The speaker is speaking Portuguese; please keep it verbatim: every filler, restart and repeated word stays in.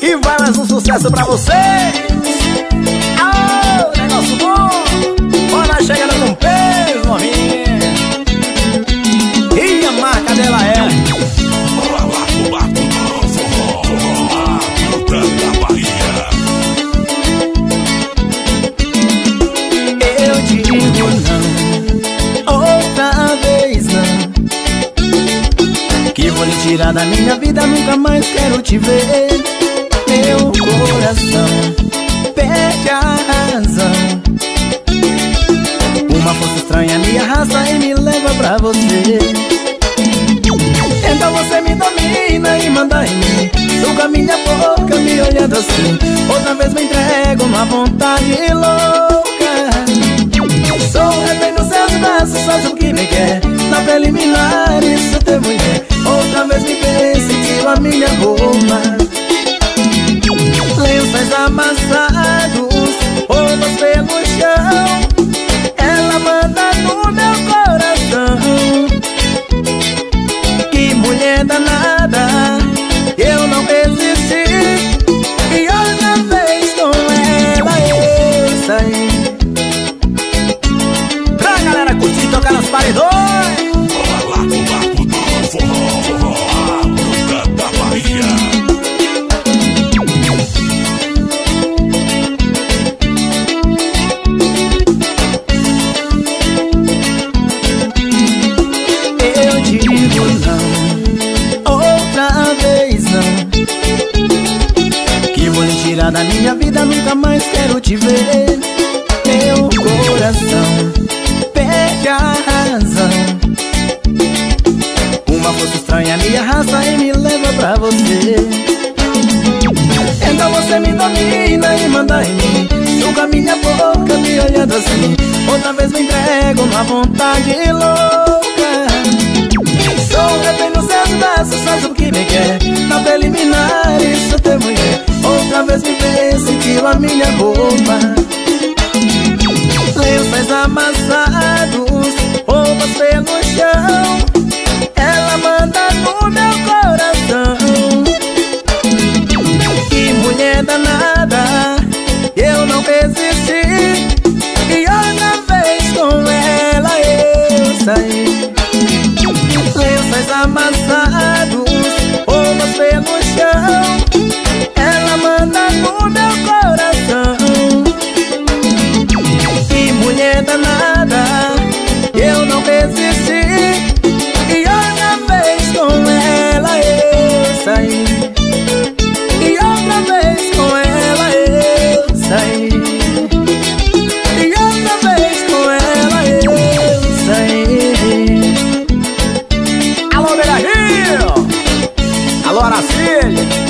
E vai mais um sucesso pra vocês. Oh, negócio bom. Bora chegando com peso, novinha. E a marca dela é Balaco, Laco, Forró, Forró, a fruta da Bahia. Eu digo não, outra vez não, que vou lhe tirar da minha vida, nunca mais quero te ver. Meu coração perde a razão, uma força estranha me arrasta e me leva pra você. Então você me domina e manda em mim, suga minha boca me olhando assim. Outra vez me entrego numa vontade louca. Sou refém nos seus braços, faz o que me quer. Na preliminar, isso é mulher. Outra vez me vê, sentiu a minha roupa. Lençóis amassados, roupas pelo chão. Ela manda no meu coração. Que mulher danada, eu não resisti. E outra vez com ela eu saí. Pra galera curtir e tocar nos paredões. Balaco, Laco, Forró, Forró, a fruta da Bahia. Eu digo não, outra vez não, que vou lhe tirar da minha vida, nunca mais quero te ver. Meu coração perde a razão, uma força estranha me arrasta e me leva pra você. Então você me domina e manda em mim, suga minha boca me olhando assim. Outra vez me entrego numa vontade louca. Sou refém nos seus braços, faz o que me quer. Na preliminar, isso é ter mulher. Outra vez me vê, sentiu a minha roupa. Lençóis amassados, roupas pelo chão. Ela manda no meu coração. Que mulher danada, eu não resisti. E outra vez com ela eu saí. Lençóis amassados, roupas pelo chão. Ela manda no meu coração. Que mulher danada, eu não resisti. E outra vez com ela eu saí. E outra vez com ela eu saí. E outra vez com ela eu saí. Alô, Beira Rio! Alô, Aracília!